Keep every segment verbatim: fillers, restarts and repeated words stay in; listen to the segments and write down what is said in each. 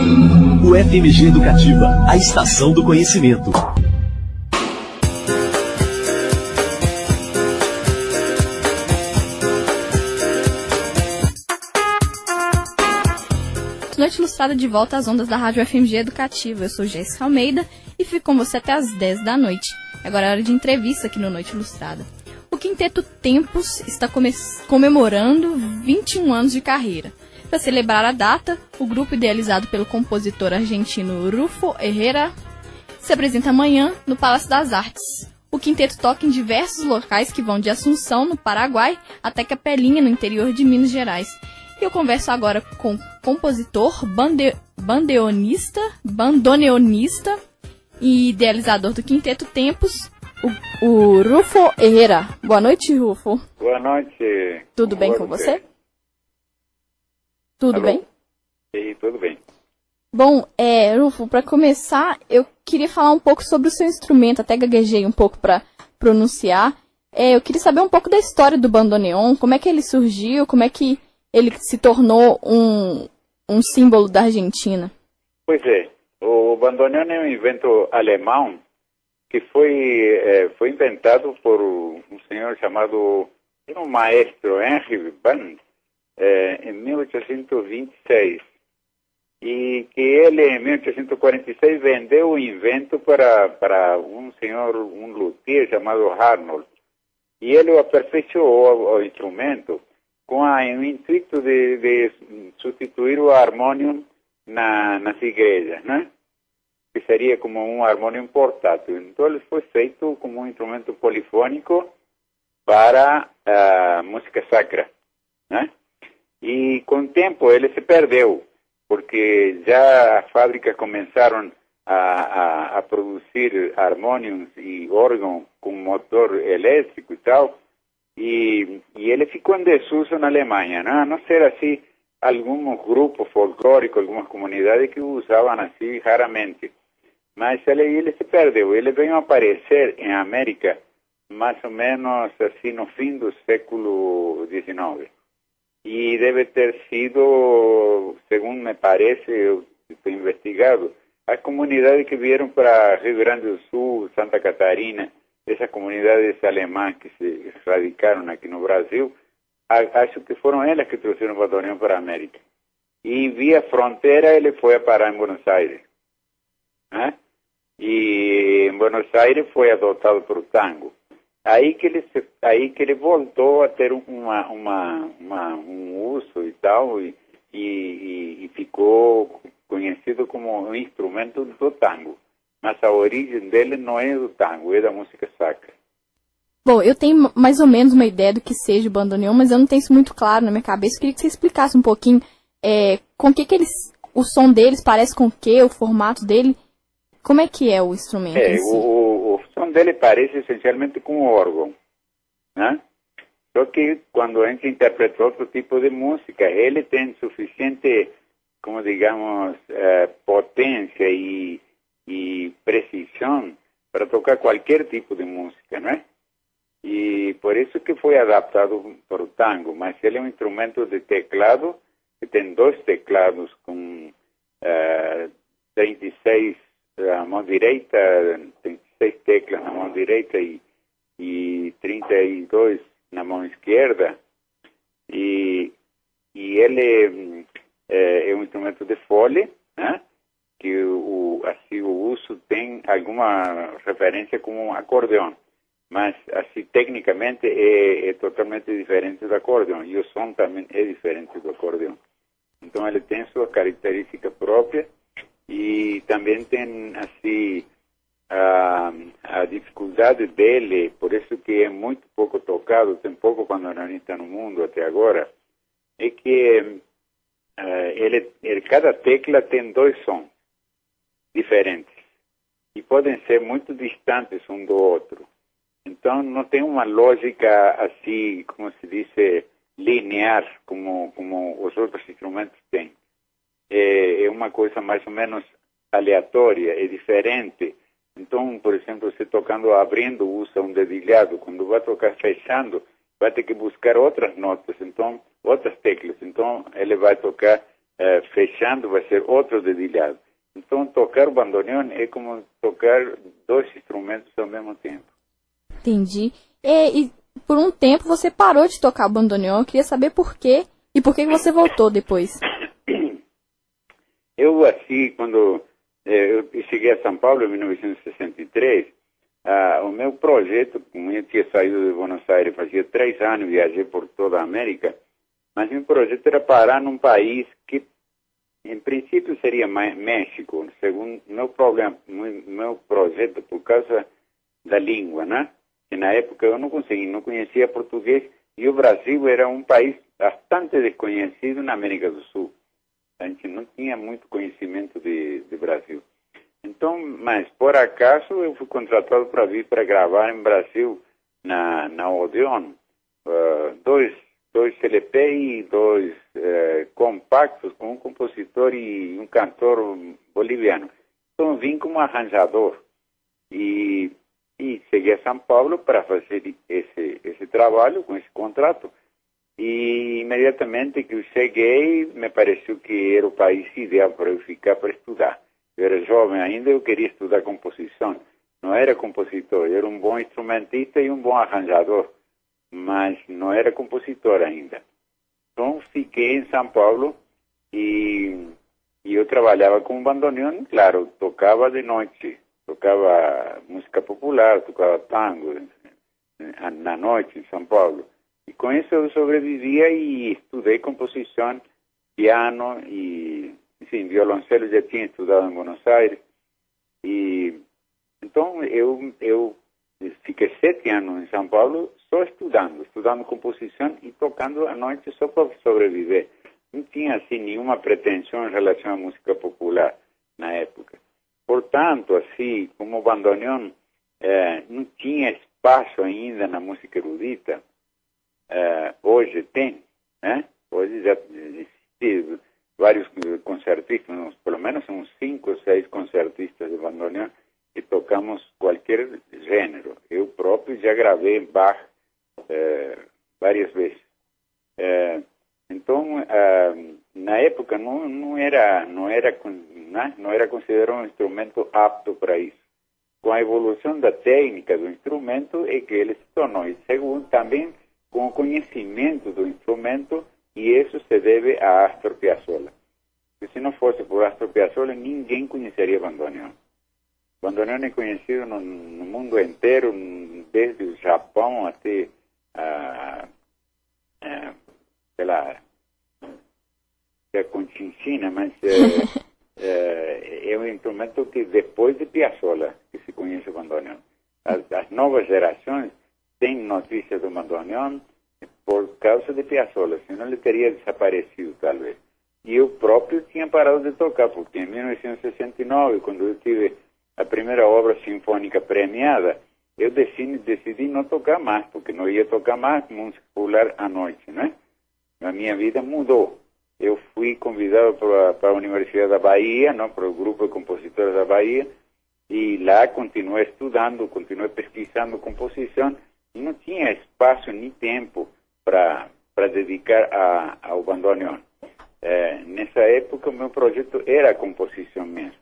O F M G Educativa, a estação do conhecimento. Noite Ilustrada de volta às ondas da Rádio F M G Educativa. Eu sou Jéssica Almeida e fico com você até às dez da noite. Agora é hora de entrevista aqui no Noite Ilustrada. O Quinteto Tempos está come- comemorando vinte e um anos de carreira. Para celebrar a data, o grupo idealizado pelo compositor argentino Rufo Herrera se apresenta amanhã no Palácio das Artes. O quinteto toca em diversos locais que vão de Assunção, no Paraguai, até Capelinha, no interior de Minas Gerais. E eu converso agora com o compositor, bande, bandeonista, bandoneonista e idealizador do Quinteto Tempos, o, o Rufo Herrera. Boa noite, Rufo. Boa noite. Tudo bem com você? Tudo Alô? bem? Sim, tudo bem. Bom, é, Rufo, para começar, eu queria falar um pouco sobre o seu instrumento, até gaguejei um pouco para pronunciar. É, eu queria saber um pouco da história do bandoneon, como é que ele surgiu, como é que ele se tornou um, um símbolo da Argentina. Pois é, o bandoneon é um invento alemão que foi, é, foi inventado por um senhor chamado, um maestro, Henry Band, é, em mil oitocentos e vinte e seis. E que ele, em mil oitocentos e quarenta e seis, vendeu o invento para, para um senhor, um luthier chamado Arnold. E ele o aperfeiçoou o instrumento com a, o intuito de, de substituir o harmônio na, nas igrejas, né? Que seria como um harmônio portátil. Então ele foi feito como um instrumento polifônico para a música sacra, né? E com o tempo ele se perdeu, porque já as fábricas começaram a, a, a produzir harmônios e órgãos com motor elétrico e tal, e, e ele ficou em desuso na Alemanha, né? A não ser assim alguns grupos folclóricos, algumas comunidades que usavam assim raramente. Mas ele, ele se perdeu. Ele veio aparecer em América mais ou menos assim no fim do século dezenove. E deve ter sido, segundo me parece, eu estou investigado, as comunidades que vieram para Rio Grande do Sul, Santa Catarina, essas comunidades alemãs que se radicaram aqui no Brasil, acho que foram elas que trouxeram o bandoneon para a América. E via fronteira ele foi a parar em Buenos Aires, né? E em Buenos Aires foi adotado por o tango. Aí que ele se, aí que ele voltou a ter uma, uma, uma um uso e tal, e, e, e ficou conhecido como um instrumento do tango. Mas a origem dele não é do tango, é da música sacra. Bom, eu tenho mais ou menos uma ideia do que seja o bandoneon, mas eu não tenho isso muito claro na minha cabeça. Eu queria que você explicasse um pouquinho é, com que que eles, o som deles parece com o que, o formato dele. Como é que é o instrumento? É, em si? o, o som dele parece essencialmente com um órgão, né? Só que quando a gente interpreta outro tipo de música, ele tem suficiente, como digamos, eh, potência e, e precisão para tocar qualquer tipo de música, né? E por isso que foi adaptado para o tango, mas ele é um instrumento de teclado, que tem dois teclados com eh, trinta e seis a mão direita, tem seis teclas na mão direita e, e trinta e dois na mão esquerda, e, e ele é, é um instrumento de fole, né? Que o, assim, o uso tem alguma referência como um acordeão, mas assim, tecnicamente é, é totalmente diferente do acordeão, e o som também é diferente do acordeão. Então ele tem sua característica própria. E também tem, assim, a, a dificuldade dele, por isso que é muito pouco tocado, tem pouco bandoneonista no mundo até agora, é que uh, ele, ele, cada tecla tem dois sons diferentes, e podem ser muito distantes um do outro. Então não tem uma lógica, assim, como se diz, linear, como, como os outros instrumentos têm. É uma coisa mais ou menos aleatória, é diferente. Então, por exemplo, você tocando abrindo, usa um dedilhado. Quando vai tocar fechando, vai ter que buscar outras notas, então, outras teclas. Então, ele vai tocar uh, fechando vai ser outro dedilhado. Então, tocar o bandoneon é como tocar dois instrumentos ao mesmo tempo. Entendi. E, e por um tempo você parou de tocar o bandoneon. Eu queria saber por quê e por que você voltou depois. Eu, assim, quando eh, eu cheguei a São Paulo em mil novecentos e sessenta e três, ah, o meu projeto, como eu tinha saído de Buenos Aires, fazia três anos, viajei por toda a América, mas meu projeto era parar num país que, em princípio, seria México, segundo meu problema, meu projeto, por causa da língua, né? Que na época eu não conseguia, não conhecia português, e o Brasil era um país bastante desconhecido na América do Sul. A gente não tinha muito conhecimento de, de Brasil. Então, mas por acaso eu fui contratado para vir para gravar em Brasil, na, na Odeon, uh, dois, dois L P e dois uh, compactos com um compositor e um cantor boliviano. Então vim como arranjador e, e cheguei a São Paulo para fazer esse, esse trabalho com esse contrato. E imediatamente que eu cheguei, me pareceu que era o país ideal para eu ficar para estudar. Eu era jovem ainda, eu queria estudar composição. Não era compositor, eu era um bom instrumentista e um bom arranjador, mas não era compositor ainda. Então fiquei em São Paulo e, e eu trabalhava com bandoneon, claro, tocava de noite, tocava música popular, tocava tango na noite em São Paulo. E com isso eu sobrevivia e estudei composição, piano e, enfim, violoncelo já tinha estudado em Buenos Aires. E então eu, eu fiquei sete anos em São Paulo só estudando, estudando composição e tocando à noite só para sobreviver. Não tinha assim nenhuma pretensão em relação à música popular na época. Portanto, assim, como o bandoneon eh, não tinha espaço ainda na música erudita, Uh, hoje tem, né? Hoje já existem vários concertistas, uns, pelo menos uns cinco ou seis concertistas de bandoneon que tocamos qualquer gênero. Eu próprio já gravei Bach uh, várias vezes. Uh, então, uh, na época não, não era, não era, né? não era considerado um instrumento apto para isso. Com a evolução da técnica do instrumento é que ele se tornou. E segundo, também com o conhecimento do instrumento, e isso se deve a Astor Piazzolla. Porque se não fosse por Astor Piazzolla, ninguém conheceria bandoneon. Bandoneon é conhecido no, no mundo inteiro, desde o Japão até, a, a, sei lá, a Conchinchina, mas é, é, é um instrumento que depois de Piazzolla que se conhece o bandoneon. As, as novas gerações tem notícias do bandoneon por causa de Piazzolla, senão ele teria desaparecido, talvez. E eu próprio tinha parado de tocar, porque em mil novecentos e sessenta e nove, quando eu tive a primeira obra sinfônica premiada, eu decidi, decidi não tocar mais, porque não ia tocar mais música popular à noite, né? A minha vida mudou. Eu fui convidado para, para a Universidade da Bahia, não, para o grupo de compositores da Bahia, e lá continuei estudando, continuei pesquisando composição, e não tinha espaço nem tempo para para dedicar a, ao bandoneon. É, nessa época, o meu projeto era a composição mesmo.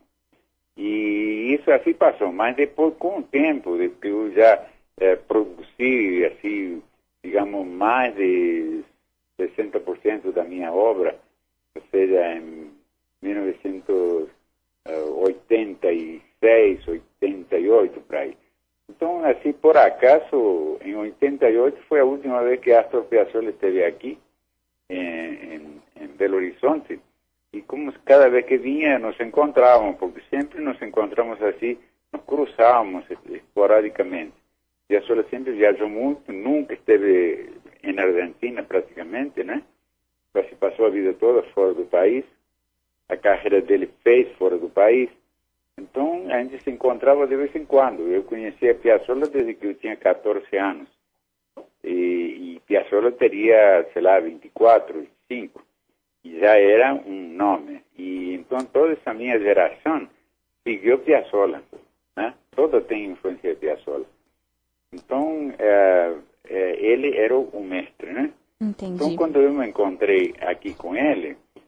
E isso assim passou. Mas depois, com o tempo, de que eu já é, produzi, assim, digamos, mais de sessenta por cento da minha obra, ou seja, em mil novecentos e oitenta e seis, oitenta e oito, por aí. Então, assim, por acaso, em oitenta e oito foi a última vez que Astor Piazzolla esteve aqui, em, em, em Belo Horizonte, e como cada vez que vinha nos encontrávamos, porque sempre nos encontramos assim, nos cruzávamos esporadicamente. Piazzolla sempre viajou muito, nunca esteve em Argentina praticamente, né? Se passou a vida toda fora do país, a carreira dele fez fora do país. Então, a gente se encontrava de vez em quando. Eu conhecia Piazzolla desde que eu tinha catorze anos. E, e Piazzolla teria, sei lá, vinte e quatro, vinte e cinco. E já era um nome. E então, toda essa minha geração seguiu Piazzolla, né? Toda tem influência de Piazzolla. Então, é, é, ele era o mestre, né? Entendi. Então, quando eu me encontrei aqui com ele,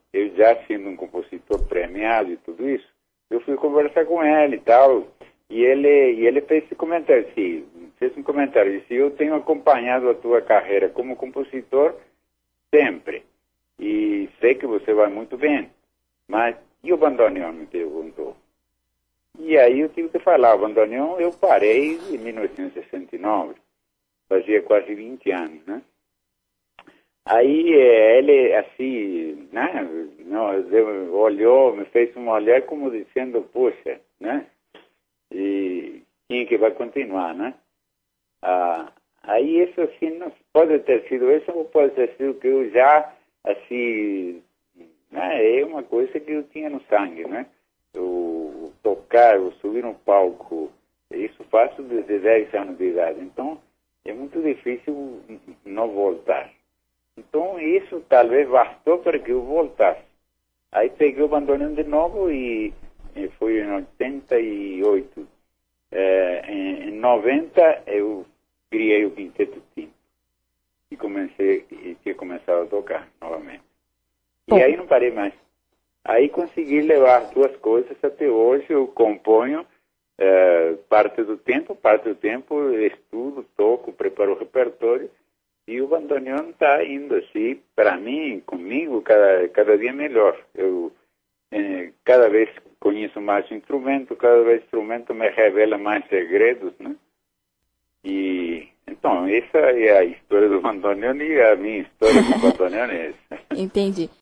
eu já sendo um compositor premiado e tudo isso, eu fui conversar com ele e tal, e ele, e ele fez esse comentário, assim, fez um comentário, disse, eu tenho acompanhado a tua carreira como compositor sempre, e sei que você vai muito bem, mas e o bandoneon, me perguntou. E aí eu tive que falar, o bandoneon eu parei em mil novecentos e sessenta e nove, fazia quase vinte anos, né? Aí ele, assim, né, olhou, me fez um olhar como dizendo, poxa, né, e quem é que vai continuar, né? Ah, aí isso, assim, não pode ter sido isso, ou pode ter sido que eu já, assim, né, é uma coisa que eu tinha no sangue, né? Eu tocar, eu subir no palco, isso faço desde dez anos de idade, então é muito difícil não voltar. Então, isso talvez bastou para que eu voltasse. Aí peguei o bandoneon de novo e, e foi em oitenta e oito. É, em, em noventa, eu criei o Quinteto Tim. E comecei, e tinha começado a tocar novamente. Bom. E aí não parei mais. Aí consegui levar duas coisas até hoje. Eu componho é, parte do tempo, parte do tempo estudo, toco, preparo o repertório. E o bandoneon está indo assim, para mim, comigo, cada, cada dia melhor. Eu eh, cada vez conheço mais o instrumento, cada vez o instrumento me revela mais segredos, né? E, então, essa é a história do bandoneon e a minha história do bandoneon é essa. Entendi.